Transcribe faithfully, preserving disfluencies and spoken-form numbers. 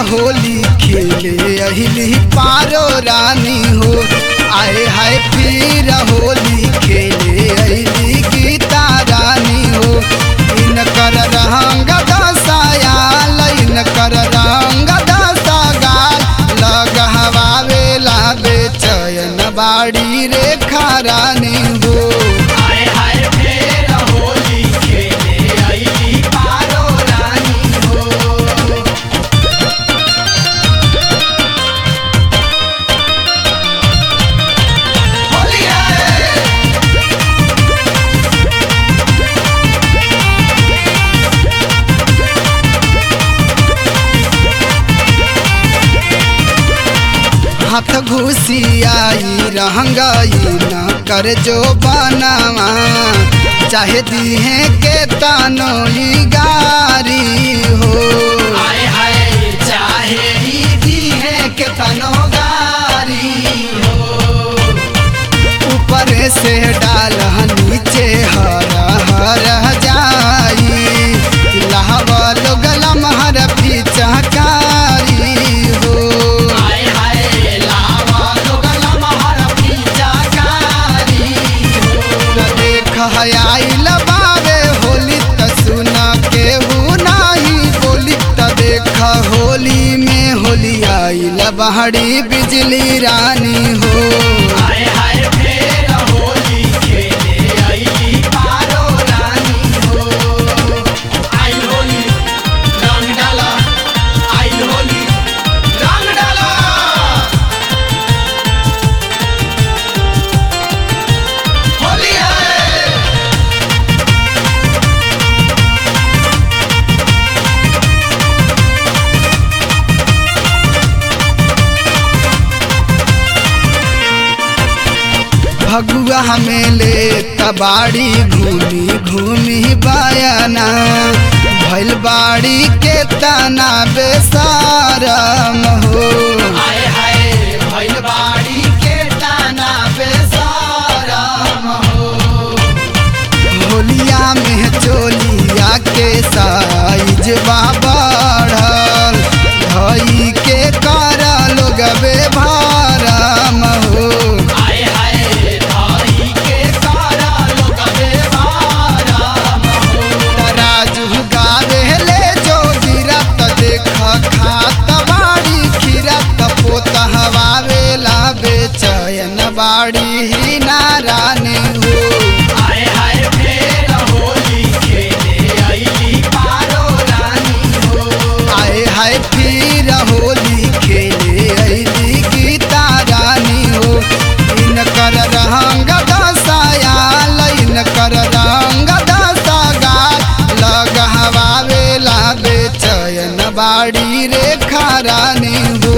होली खेले अहिली पारो रानी हो। आए हाय फिर होली खेले अहिली गीता रानी हो। इनकर रंग दसायाल इनकर रंग दसागाल लगहवावे ला बेचैन बाड़ी रेखा रानी हो। आए हाय फिर होली खेले अइली पारो रानी हो। होली है हाथ घुसियाई रहंगाई न कर जो बनावा चाहे दीहे के तनोई गारी हो। आए हाय चाहे ही दी है के तनो गारी हो। ऊपर से डाल नीचे हर हर जाई लहवा लोगलम हर पिचकारी हो। आए हाय लावा लोगल महर पीछा कारी हो। देख आइल बावे होली त सुना केहू नाही बोली त देख होली में होली आइल बहड़ी बिजली रानी हो। आए हाय फिर होली खेले अइली पारो रानी हो। आई होली रंग डाला आई होली रंग डाला। होली है भगुआ हमें ले तबाड़ी घूमी घूमी बयाना भैल बाड़ी के तना बेसारम हो। आए हाय भइल बाड़ी के ताना बेसारम हो। होलिया में चोलिया के साइज बा बढ़ल धई के कर लोग बेभारम हो। आए हाय धाई के सारा लोग बेवारम हो। राजू गावे ले जो गिरत देख खात बाड़ी खिरत पोत हवावे ला बेचैन बाड़ी ही नारानी हो। आए हाय फिर होली खेले अइली पारो रानी हो। आए हाय फिर होली खेले अइली गीता रानी हो। इनकर रंग दसायाल इनकर रंग दसागाल लगहवावे ला बेचैन बाड़ी रेखा रानी हो।